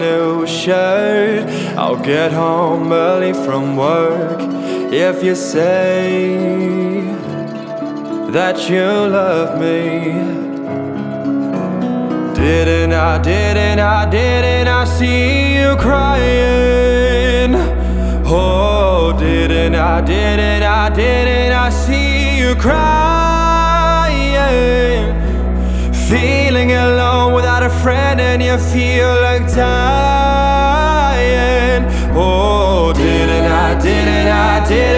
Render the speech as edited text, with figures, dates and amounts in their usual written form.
new shirt. I'll get home early from work if you say that you love me. Didn't I see you crying? Oh, didn't I see you crying? Feeling alone without a friend and you feel like dying. Oh, didn't I